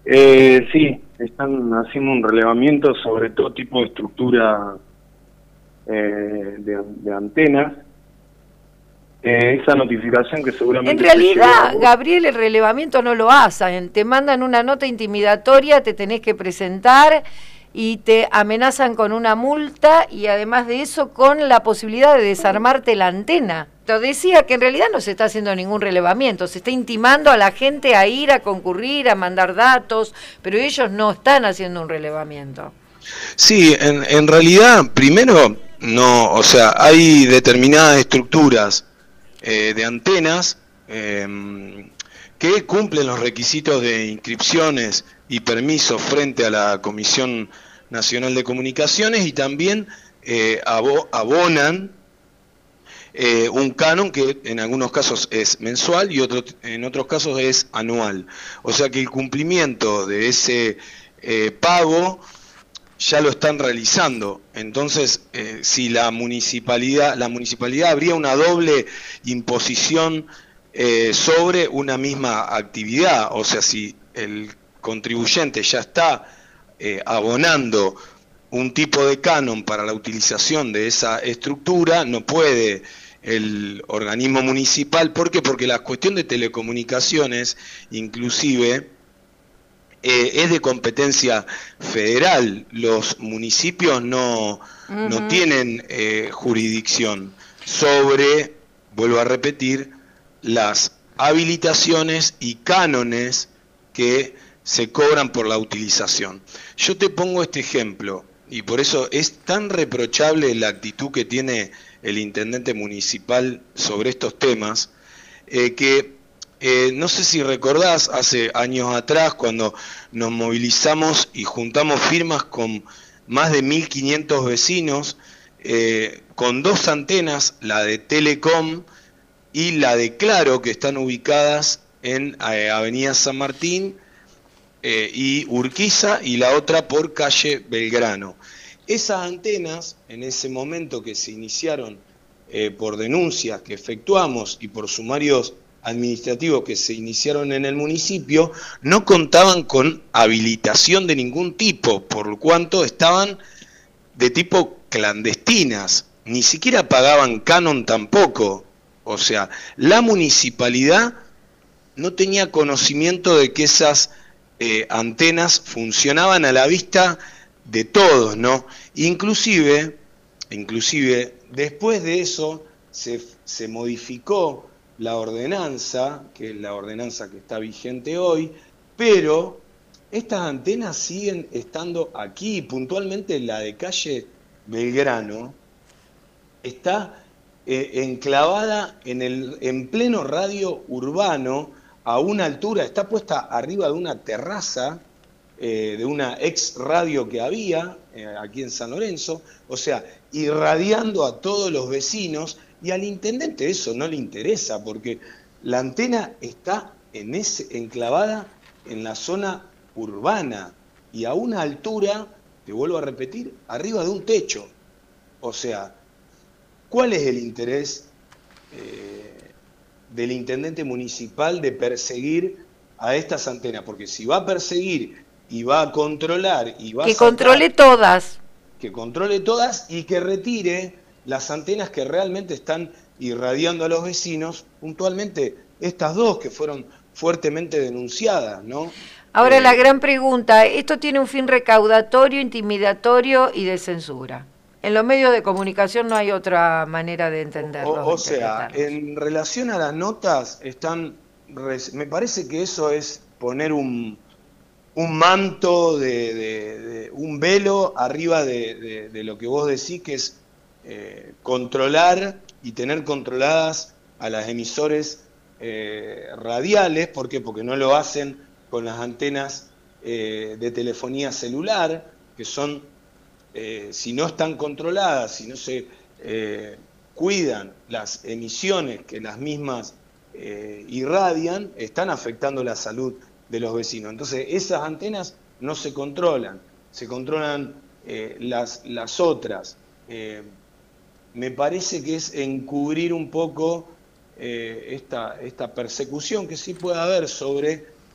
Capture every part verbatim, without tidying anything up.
Eh, sí, están haciendo un relevamiento sobre todo tipo de estructura eh, de, de antenas. Eh, esa notificación que En seguramente te llegó a realidad, vos. Gabriel, el relevamiento no lo hacen. Te mandan una nota intimidatoria, te tenés que presentar y te amenazan con una multa y además de eso con la posibilidad de desarmarte la antena. Te decía que en realidad no se está haciendo ningún relevamiento, se está intimando a la gente a ir, a concurrir, a mandar datos, pero ellos no están haciendo un relevamiento. Sí, en, en realidad, primero, no, o sea, hay determinadas estructuras eh, de antenas eh, que cumplen los requisitos de inscripciones y permisos frente a la Comisión Nacional de Comunicaciones y también eh, abo, abonan eh, un canon que en algunos casos es mensual y otro, en otros casos es anual. O sea que el cumplimiento de ese eh, pago ya lo están realizando. Entonces, eh, si la municipalidad, la municipalidad habría una doble imposición eh, sobre una misma actividad, o sea, si el contribuyente ya está eh, abonando un tipo de canon para la utilización de esa estructura, no puede el organismo municipal. ¿Por qué? Porque la cuestión de telecomunicaciones, inclusive, Eh, es de competencia federal. Los municipios no, Uh-huh. no tienen eh, jurisdicción sobre, vuelvo a repetir, las habilitaciones y cánones que se cobran por la utilización. Yo te pongo este ejemplo, y por eso es tan reprochable la actitud que tiene el intendente municipal sobre estos temas, eh, que Eh, no sé si recordás, hace años atrás, cuando nos movilizamos y juntamos firmas con más de mil quinientos vecinos, eh, con dos antenas, la de Telecom y la de Claro, que están ubicadas en eh, Avenida San Martín eh, y Urquiza, y la otra por calle Belgrano. Esas antenas, en ese momento que se iniciaron eh, por denuncias que efectuamos y por sumarios administrativos que se iniciaron en el municipio, no contaban con habilitación de ningún tipo, por lo cuanto estaban de tipo clandestinas, ni siquiera pagaban canon tampoco. O sea, la municipalidad no tenía conocimiento de que esas eh, antenas funcionaban a la vista de todos, ¿no? Inclusive, inclusive después de eso se, se modificó la ordenanza, que es la ordenanza que está vigente hoy, pero estas antenas siguen estando aquí, puntualmente la de calle Belgrano, está eh, enclavada en, el, en pleno radio urbano, a una altura, está puesta arriba de una terraza, eh, de una ex radio que había eh, aquí en San Lorenzo, o sea, irradiando a todos los vecinos. Y al intendente eso no le interesa, porque la antena está en ese, enclavada en la zona urbana y a una altura, te vuelvo a repetir, arriba de un techo. O sea, ¿cuál es el interés eh, del intendente municipal de perseguir a estas antenas? Porque si va a perseguir y va a controlar y va que a sacar, controle todas. Que controle todas y que retire las antenas que realmente están irradiando a los vecinos, puntualmente estas dos que fueron fuertemente denunciadas, ¿no? Ahora eh, la gran pregunta, ¿esto tiene un fin recaudatorio, intimidatorio y de censura? En los medios de comunicación no hay otra manera de entenderlo. O, o sea, en relación a las notas, están, me parece que eso es poner un, un manto, de, de, de un velo arriba de, de, de lo que vos decís, que es eh, controlar y tener controladas a las emisores eh, radiales. ¿Por qué? Porque no lo hacen con las antenas eh, de telefonía celular, que son, eh, si no están controladas, si no se eh, cuidan las emisiones que las mismas eh, irradian, están afectando la salud de los vecinos. Entonces esas antenas no se controlan, se controlan eh, las, las otras. Eh, me parece que es encubrir un poco eh, esta, esta persecución que sí puede haber sobre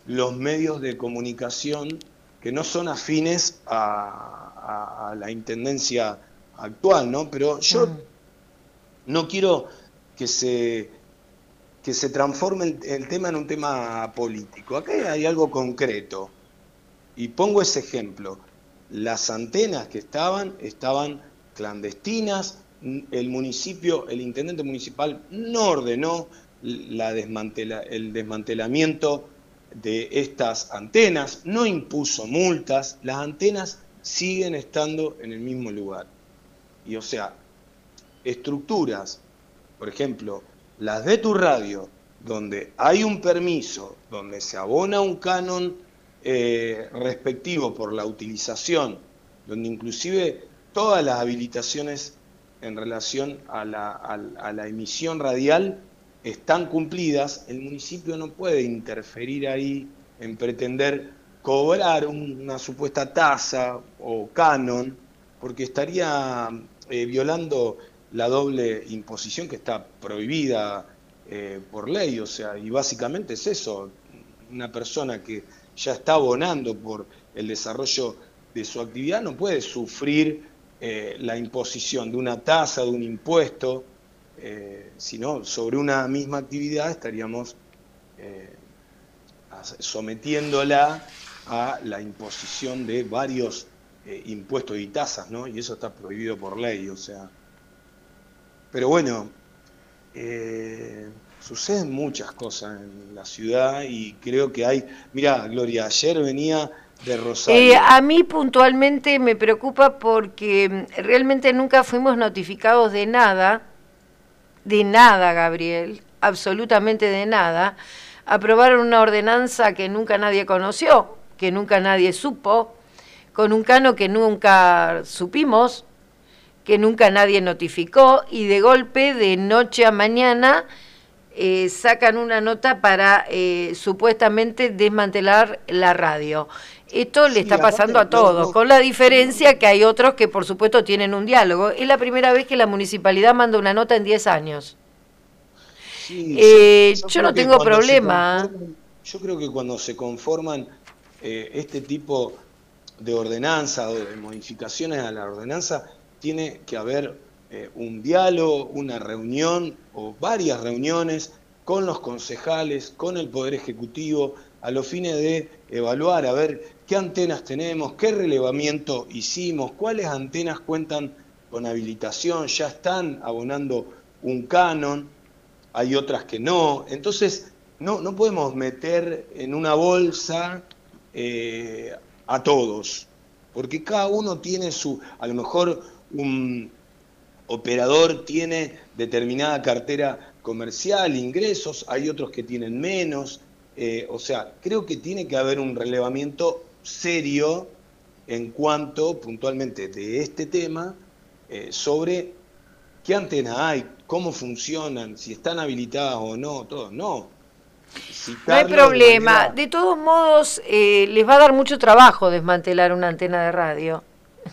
los medios de comunicación que no son afines a, a, a la intendencia actual, ¿no? Pero yo mm. no quiero que se, que se transforme el, el tema en un tema político. Acá hay algo concreto. Y pongo ese ejemplo. Las antenas que estaban, estaban clandestinas. El municipio, el intendente municipal no ordenó la desmantela, el desmantelamiento de estas antenas, no impuso multas, las antenas siguen estando en el mismo lugar. Y o sea, estructuras, por ejemplo, las de tu radio, donde hay un permiso, donde se abona un canon eh, respectivo por la utilización, donde inclusive todas las habilitaciones en relación a la, a, a la emisión radial están cumplidas, el municipio no puede interferir ahí en pretender cobrar un, una supuesta tasa o canon, porque estaría eh, violando la doble imposición que está prohibida eh, por ley, o sea, y básicamente es eso, una persona que ya está abonando por el desarrollo de su actividad no puede sufrir eh, la imposición de una tasa, de un impuesto, eh, sino sobre una misma actividad estaríamos eh, sometiéndola a la imposición de varios eh, impuestos y tasas, ¿no? Y eso está prohibido por ley, o sea. Pero bueno, eh, suceden muchas cosas en la ciudad y creo que hay... Mirá, Gloria, ayer venía de Rosario. Eh, a mí puntualmente me preocupa porque realmente nunca fuimos notificados de nada, de nada, Gabriel, absolutamente de nada. Aprobaron una ordenanza que nunca nadie conoció, que nunca nadie supo, con un canon que nunca supimos, que nunca nadie notificó, y de golpe, de noche a mañana, eh, sacan una nota para eh, supuestamente desmantelar la radio. Esto le sí, está pasando a todos, no, no, con la diferencia que hay otros que por supuesto tienen un diálogo. Es la primera vez que la municipalidad manda una nota en diez años. Sí, eh, yo, yo, yo no tengo problema. Yo creo que cuando se conforman eh, este tipo de ordenanza o de modificaciones a la ordenanza, tiene que haber eh, un diálogo, una reunión o varias reuniones con los concejales, con el Poder Ejecutivo, a los fines de evaluar, a ver qué antenas tenemos, qué relevamiento hicimos, cuáles antenas cuentan con habilitación, ya están abonando un canon, hay otras que no. Entonces, no, no podemos meter en una bolsa eh, a todos, porque cada uno tiene su, a lo mejor un operador tiene determinada cartera comercial, ingresos, hay otros que tienen menos, eh, o sea, creo que tiene que haber un relevamiento serio en cuanto puntualmente de este tema eh, sobre qué antenas hay, cómo funcionan, si están habilitadas o no, todo, no. No hay problema, de, manera... de todos modos eh, les va a dar mucho trabajo desmantelar una antena de radio.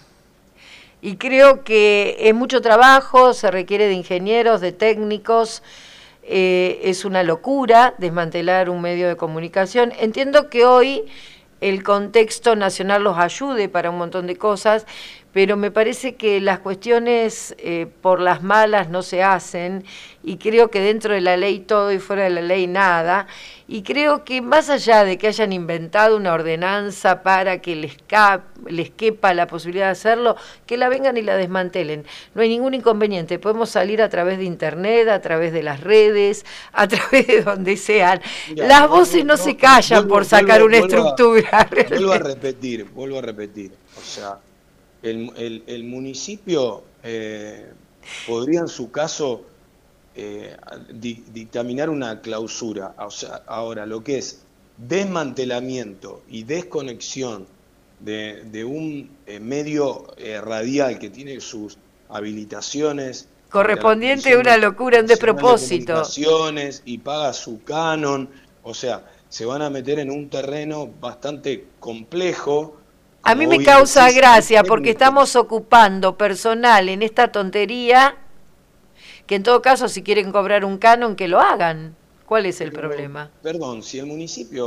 Y creo que es mucho trabajo, se requiere de ingenieros, de técnicos, eh, es una locura desmantelar un medio de comunicación. Entiendo que hoy el contexto nacional los ayude para un montón de cosas, pero me parece que las cuestiones eh, por las malas no se hacen, y creo que dentro de la ley todo y fuera de la ley nada, y creo que más allá de que hayan inventado una ordenanza para que les, cap, les quepa la posibilidad de hacerlo, que la vengan y la desmantelen. No hay ningún inconveniente, podemos salir a través de internet, a través de las redes, a través de donde sean. Mira, las voces no, no se callan vuelvo, por sacar vuelvo, una vuelvo estructura. A, vuelvo a repetir, vuelvo a repetir, o sea... El, el, el municipio eh, podría en su caso eh, di, dictaminar una clausura. O sea, ahora, lo que es desmantelamiento y desconexión de, de un eh, medio eh, radial que tiene sus habilitaciones correspondiente a una locura, un despropósito, y paga su canon, o sea, se van a meter en un terreno bastante complejo. A mí me causa gracia porque estamos ocupando personal en esta tontería, que en todo caso si quieren cobrar un canon que lo hagan. ¿Cuál es el Pero, problema? Perdón, si el municipio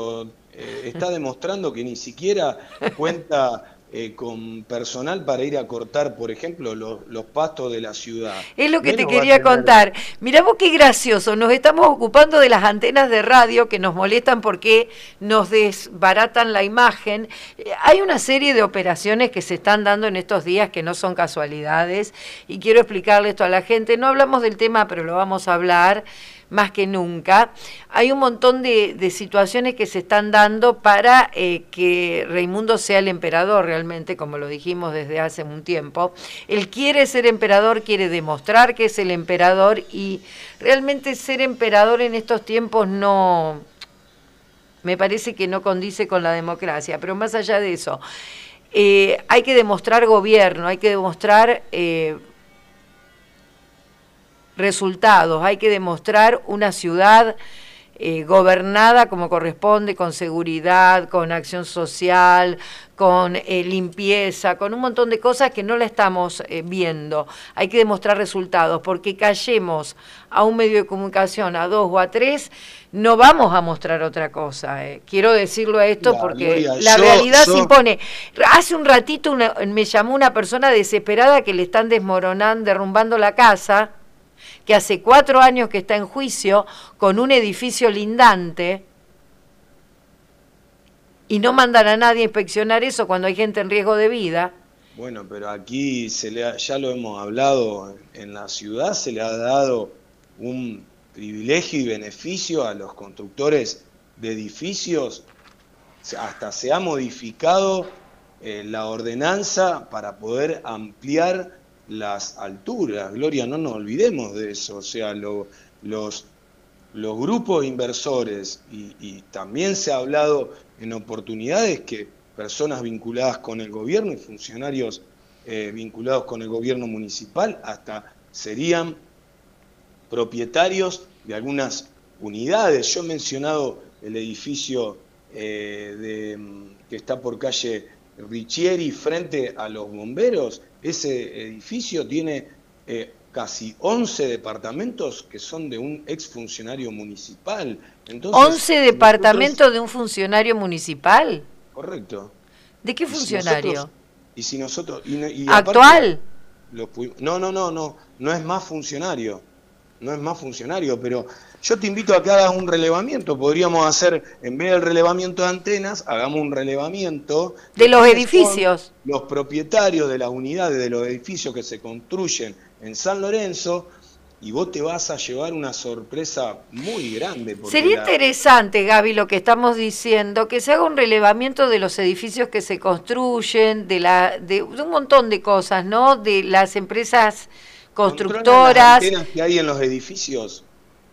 Eh, está demostrando que ni siquiera cuenta eh, con personal para ir a cortar, por ejemplo, los, los pastos de la ciudad. Es lo que Menos te quería tener... contar. Mirá vos qué gracioso, nos estamos ocupando de las antenas de radio que nos molestan porque nos desbaratan la imagen. Hay una serie de operaciones que se están dando en estos días que no son casualidades y quiero explicarle esto a la gente. No hablamos del tema, pero lo vamos a hablar más que nunca. Hay un montón de, de situaciones que se están dando para eh, que Raimundo sea el emperador realmente, como lo dijimos desde hace un tiempo. Él quiere ser emperador, quiere demostrar que es el emperador y realmente ser emperador en estos tiempos no, me parece que no condice con la democracia, pero más allá de eso, eh, hay que demostrar gobierno, hay que demostrar... Eh, resultados, hay que demostrar una ciudad eh, gobernada como corresponde, con seguridad, con acción social, con eh, limpieza, con un montón de cosas que no la estamos eh, viendo. Hay que demostrar resultados, porque callemos a un medio de comunicación, a dos o a tres, no vamos a mostrar otra cosa. Eh. Quiero decirlo a esto Mira, porque Gloria, la yo, realidad yo... se impone. Hace un ratito una, me llamó una persona desesperada que le están desmoronando, derrumbando la casa, que hace cuatro años que está en juicio con un edificio lindante y no mandan a nadie a inspeccionar eso cuando hay gente en riesgo de vida. Bueno, pero aquí se le ha, ya lo hemos hablado, en la ciudad se le ha dado un privilegio y beneficio a los constructores de edificios, hasta se ha modificado eh, la ordenanza para poder ampliar las alturas. Gloria, no nos olvidemos de eso, o sea, lo, los, los grupos inversores, y, y también se ha hablado en oportunidades que personas vinculadas con el gobierno y funcionarios eh, vinculados con el gobierno municipal hasta serían propietarios de algunas unidades. Yo he mencionado el edificio eh, de, que está por calle Richieri frente a los bomberos. Ese edificio tiene eh, casi once departamentos que son de un exfuncionario municipal. Entonces, ¿once departamentos nosotros... de un funcionario municipal? Correcto. ¿De qué funcionario? Y si nosotros... Y, y ¿Actual? Lo, no, no, no, no, no es más funcionario. No es más funcionario, pero yo te invito a que hagas un relevamiento. Podríamos hacer, en vez del relevamiento de antenas, hagamos un relevamiento de los edificios. Los propietarios de las unidades de los edificios que se construyen en San Lorenzo, y vos te vas a llevar una sorpresa muy grande. Sería la... interesante, Gaby, lo que estamos diciendo, que se haga un relevamiento de los edificios que se construyen, de, la, de, de un montón de cosas, ¿no? De las empresas constructoras. Las antenas que hay en los edificios.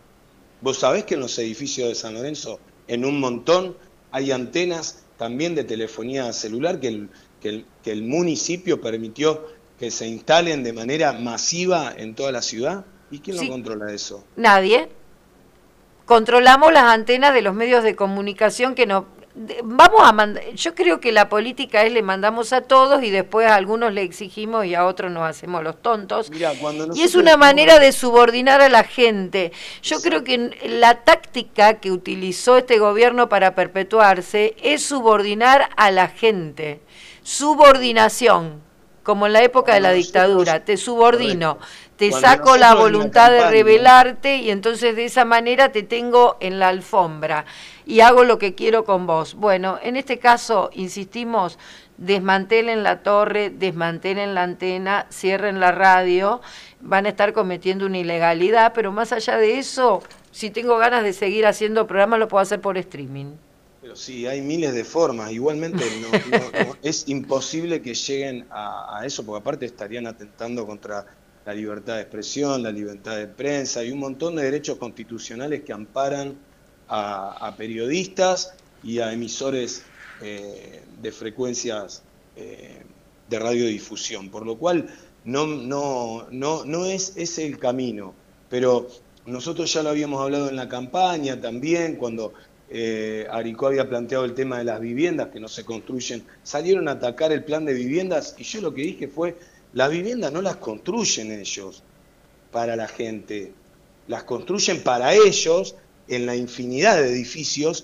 Vos sabés que en los edificios de San Lorenzo, en un montón, hay antenas también de telefonía celular que el, que el, que el municipio permitió que se instalen de manera masiva en toda la ciudad. ¿Y quién sí. lo controla eso? Nadie. Controlamos las antenas de los medios de comunicación que no... Vamos a mandar, yo creo que la política es le mandamos a todos y después a algunos le exigimos y a otros nos hacemos los tontos. Mirá, cuando y es una manera de subordinar a la gente. Yo creo que la táctica que utilizó este gobierno para perpetuarse es subordinar a la gente. Subordinación, como en la época de la dictadura, te subordino. Te saco la voluntad de rebelarte y entonces de esa manera te tengo en la alfombra y hago lo que quiero con vos. Bueno, en este caso, insistimos, desmantelen la torre, desmantelen la antena, cierren la radio, van a estar cometiendo una ilegalidad, pero más allá de eso, si tengo ganas de seguir haciendo programas, lo puedo hacer por streaming. Pero sí, hay miles de formas. Igualmente no, no, no, es imposible que lleguen a, a eso, porque aparte estarían atentando contra la libertad de expresión, la libertad de prensa y un montón de derechos constitucionales que amparan a, a periodistas y a emisores eh, de frecuencias eh, de radiodifusión. Por lo cual no, no, no, no es ese el camino. Pero nosotros ya lo habíamos hablado en la campaña también, cuando eh, Aricó había planteado el tema de las viviendas que no se construyen. Salieron a atacar el plan de viviendas y yo lo que dije fue: las viviendas no las construyen ellos para la gente, las construyen para ellos en la infinidad de edificios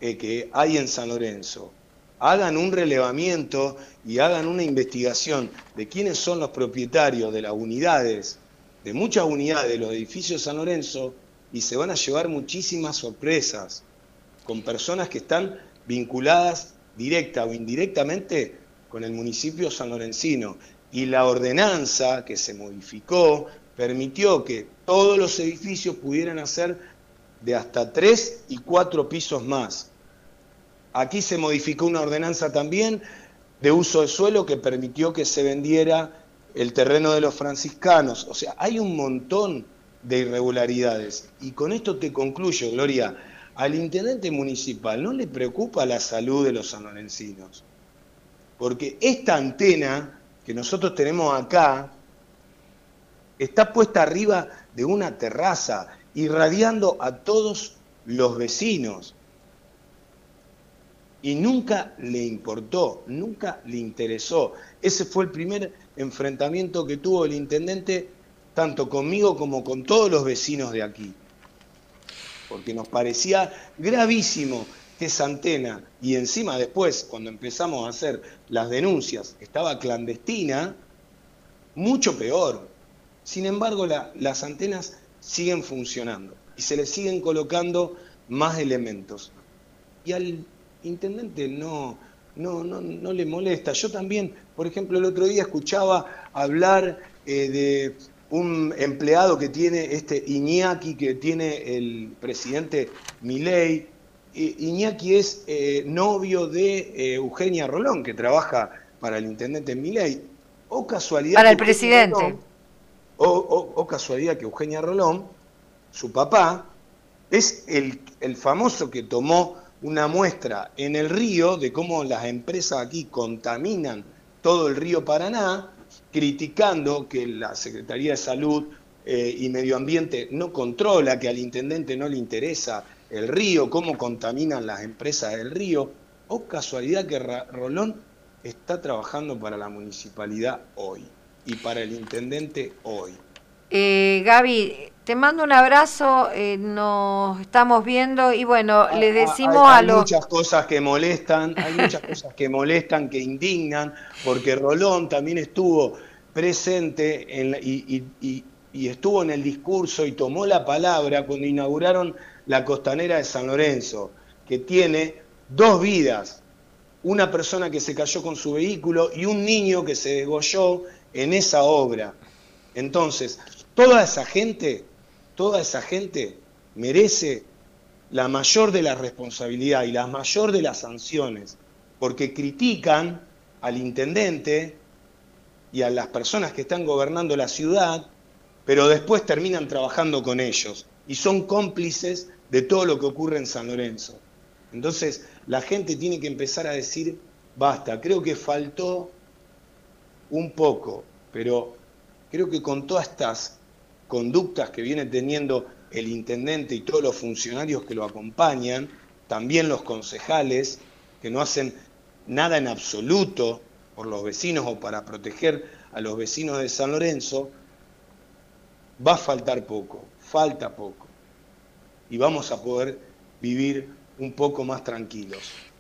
eh, que hay en San Lorenzo, hagan un relevamiento y hagan una investigación de quiénes son los propietarios de las unidades, de muchas unidades de los edificios de San Lorenzo, y se van a llevar muchísimas sorpresas con personas que están vinculadas directa o indirectamente con el municipio sanlorencino. Y la ordenanza que se modificó permitió que todos los edificios pudieran hacer de hasta tres y cuatro pisos más. Aquí se modificó una ordenanza también de uso de suelo que permitió que se vendiera el terreno de los franciscanos. O sea, hay un montón de irregularidades. Y con esto te concluyo, Gloria, al intendente municipal no le preocupa la salud de los sanlorencinos, porque esta antena que nosotros tenemos acá está puesta arriba de una terraza, irradiando a todos los vecinos. Y nunca le importó, nunca le interesó. Ese fue el primer enfrentamiento que tuvo el intendente, tanto conmigo como con todos los vecinos de aquí. Porque nos parecía gravísimo que esa antena, y encima después, cuando empezamos a hacer las denuncias, estaba clandestina, mucho peor. Sin embargo, la, las antenas siguen funcionando y se le siguen colocando más elementos. Y al intendente no, no, no, no le molesta. Yo también, por ejemplo, el otro día escuchaba hablar eh, de un empleado que tiene este Iñaki, que tiene el presidente Milei. I, Iñaki es eh, novio de eh, Eugenia Rolón, que trabaja para el intendente Milei. O casualidad... Para el presidente. Rolón, o, o, o casualidad que Eugenia Rolón, su papá, es el, el famoso que tomó una muestra en el río de cómo las empresas aquí contaminan todo el río Paraná, criticando que la Secretaría de Salud eh, y Medio Ambiente no controla, que al intendente no le interesa el río, cómo contaminan las empresas del río. O casualidad que Rolón está trabajando para la municipalidad hoy y para el intendente hoy. Eh, Gaby, te mando un abrazo, eh, nos estamos viendo y bueno, hay, les decimos hay, hay a los... Hay muchas cosas que molestan, hay muchas cosas que molestan, que indignan, porque Rolón también estuvo presente en la, y, y, y, y estuvo en el discurso y tomó la palabra cuando inauguraron la costanera de San Lorenzo, que tiene dos vidas, una persona que se cayó con su vehículo y un niño que se degolló en esa obra. Entonces, toda esa gente, toda esa gente merece la mayor de la responsabilidad y la mayor de las sanciones, porque critican al intendente y a las personas que están gobernando la ciudad, pero después terminan trabajando con ellos y son cómplices de todo lo que ocurre en San Lorenzo. Entonces, la gente tiene que empezar a decir, basta, creo que faltó un poco, pero creo que con todas estas conductas que viene teniendo el intendente y todos los funcionarios que lo acompañan, también los concejales, que no hacen nada en absoluto por los vecinos o para proteger a los vecinos de San Lorenzo, va a faltar poco, falta poco. Y vamos a poder vivir un poco más tranquilos.